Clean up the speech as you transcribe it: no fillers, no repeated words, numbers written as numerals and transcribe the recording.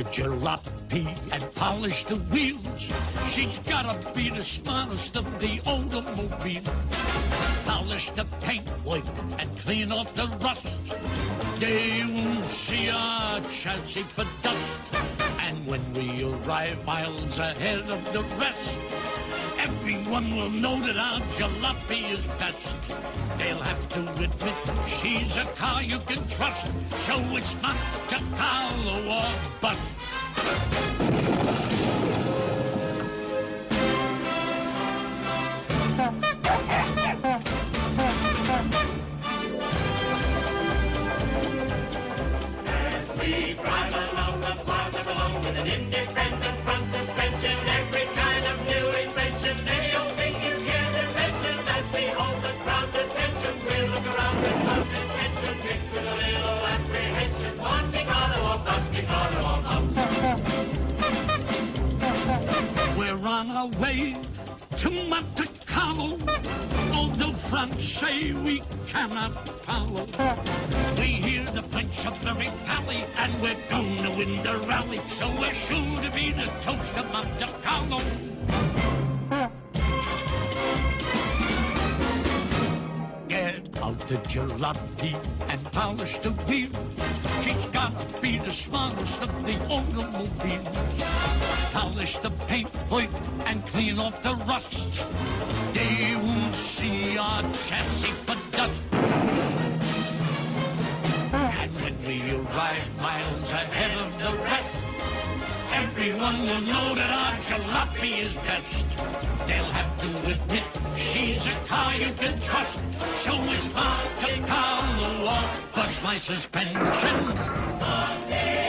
the jalopy and polish the wheels. She's gotta be the smartest of the automobile. Polish the paint, wipe, and clean off the rust. They won't see our chassis for dust. And when we arrive miles ahead of the rest, everyone will know that our jalopy is best. They'll have to admit she's a car you can trust. So it's Monte Carlo or bust. As we drive along the plaza below with an independent front suspension, every kind of new invention, they all think you can't mention. As we hold the crowd's attention, we'll look around with some attention, mixed with a little apprehension. Monte Carlo or Monte Carlo or We're on our way to Monte Carlo, although French say we cannot follow. We hear the French are very pally, and we're gonna win the rally, so we're sure to be the toast of Monte Carlo. Get out the jalopy and polish the wheel. She's gotta be the smartest of the automobile. Polish the paint, wipe, and clean off the rust. They won't see our chassis for dust. And when we arrive miles ahead of the rest, everyone will know that our jalopy is best. They'll have to admit she's a car you can trust. So it's Monte Carlo or bust my suspension.